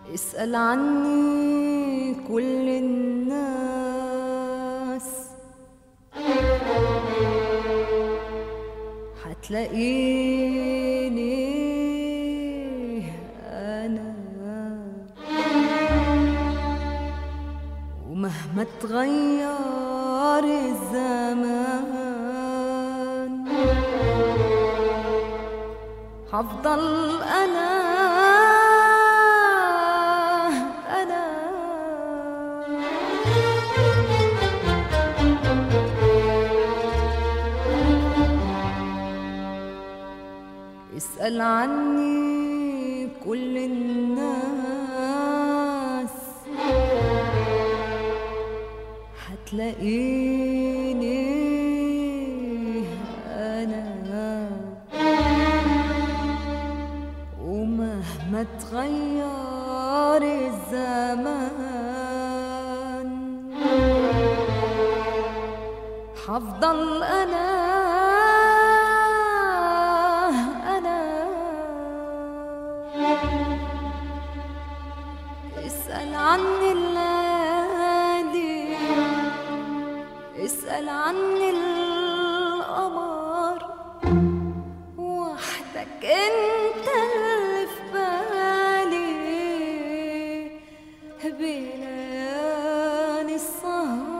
اسأل عني كل الناس هتلاقيني أنا، ومهما تغير الزمان هفضل أنا. اسأل عني كل الناس هتلاقيني أنا، ومهما تغير الزمان هفضل أنا. اسأل عني الليالي، اسأل عني القمر، وحدك انت اللي في بالي بليالي السهر.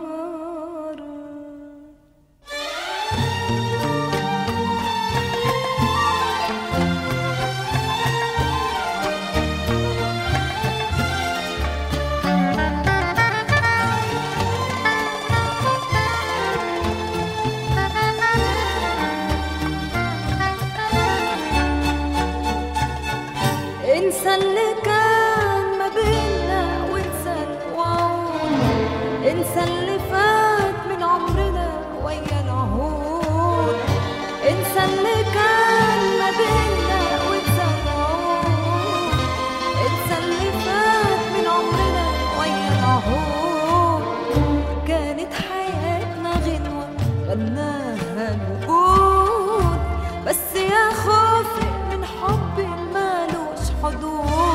انسى اللي كان ما بينا وانسى الوعود، انسى اللي فات من عمرنا ويا العهود، انسى اللي كان ما بينا وانسى الوعود، انسى اللي فات من عمرنا ويا العهود. كانت حياتنا غنوة غناها الوجود، بس يا خوفي من حبي مالوش حدود.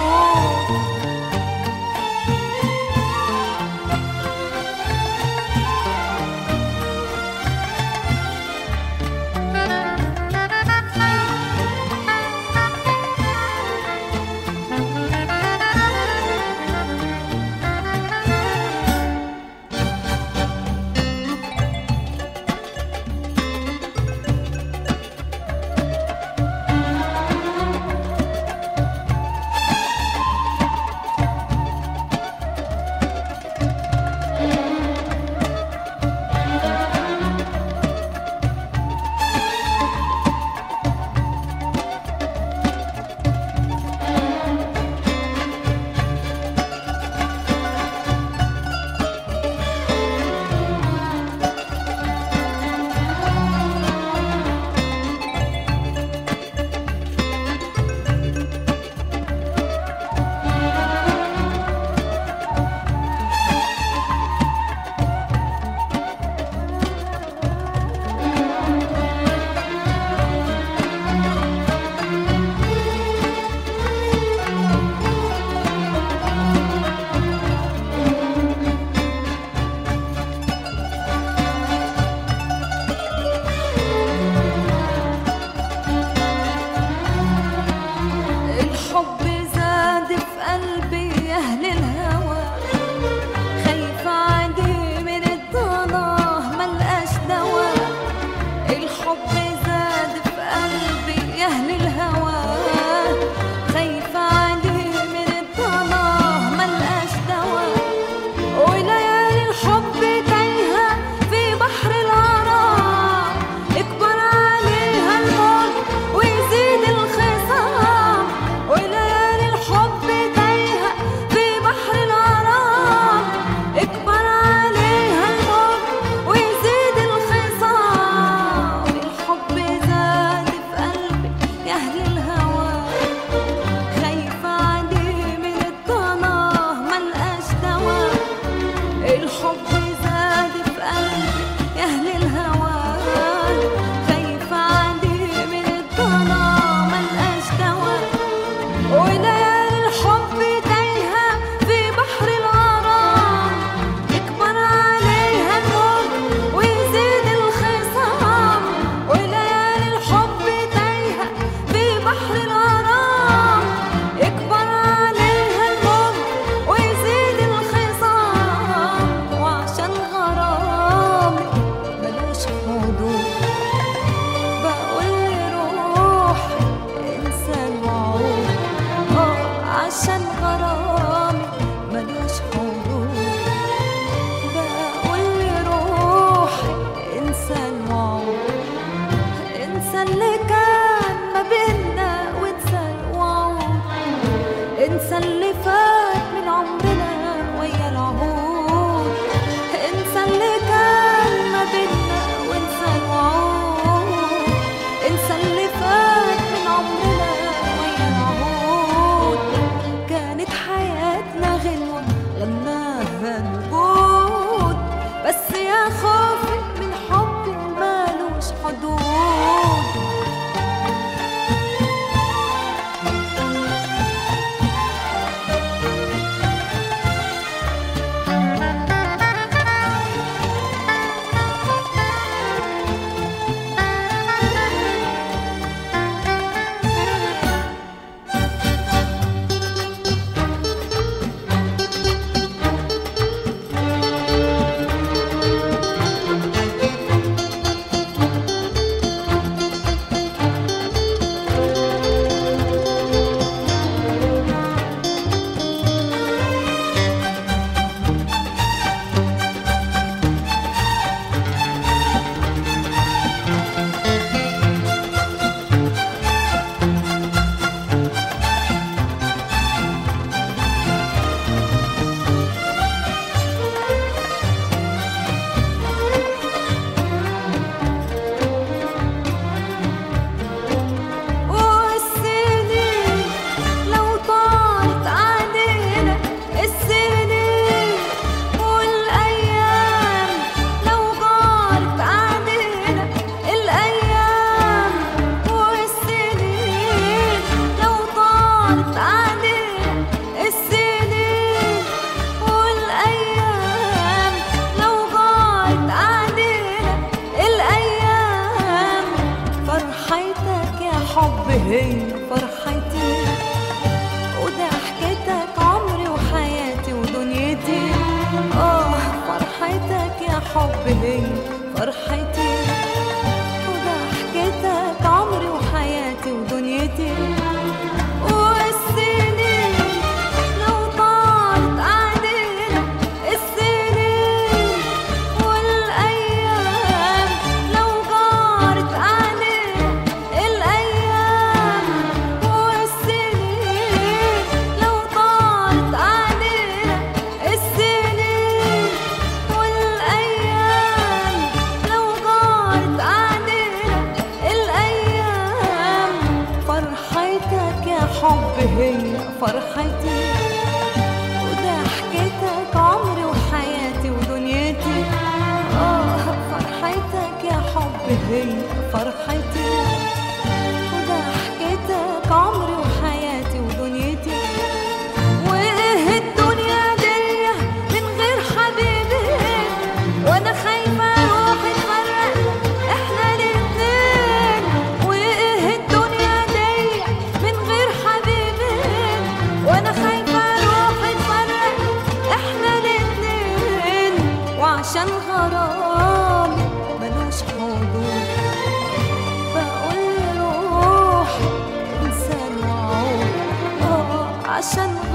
طارت علينا السنين والأيام، لو جارت علينا الأيام، فرحتك يا حب هي فرحتي، وضحكتك عمري وحياتي ودنيتي. فرحتك يا حب هي فرحتي، وضحكتك عمري وحياتي ودنيتي. والسنين لو طارت علينا السنين والأيام، لو جارت علينا الأيام، والسنين لو طارت علينا السنين والأيام، لو جارت علينا الأيام، فرحتك يا حب هي فرحتي، وضحكتك عمري وحياتي ودنيتي. فرحتك يا حب هي فرحتي، وضحكتك عمري وحياتي ودنيتي. وايه الدنيا دي من غير حبيبي، وانا خايفة روحي تفرق احنا الاتنين. وايه الدنيا دي من غير حبيبي، وانا خايفة روحي تفرق احنا الاتنين. وعشان غرامي ملوش حدود، بقول روحي انسان وعود. عشان